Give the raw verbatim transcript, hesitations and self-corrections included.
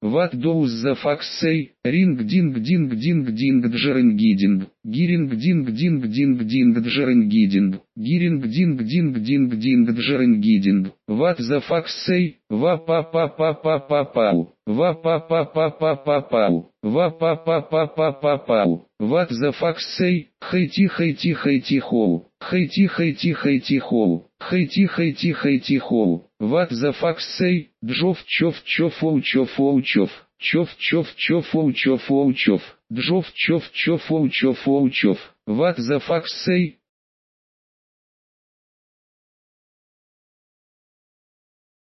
What does the fox say? Ring ding ding ding ding djeriнгидинг. Гиринг динг динг динг динг djeriнгидинг. Гиринг динг динг динг динг djeriнгидинг. What the fox say? Ва па па па па па пау. Ва па па па па па пау. Ва па па па па па пау. What the fox say? Хэйти хэйти хэйти хоу. Хэйти хэйти хэйти хоу. Хэйти хэйти хэйти хоу. What the fox say? Джов чов чов оу чов оу чов. Чов чов чов оу чов оу чов. Джов чов чов оу чов оу чов. What the fox say?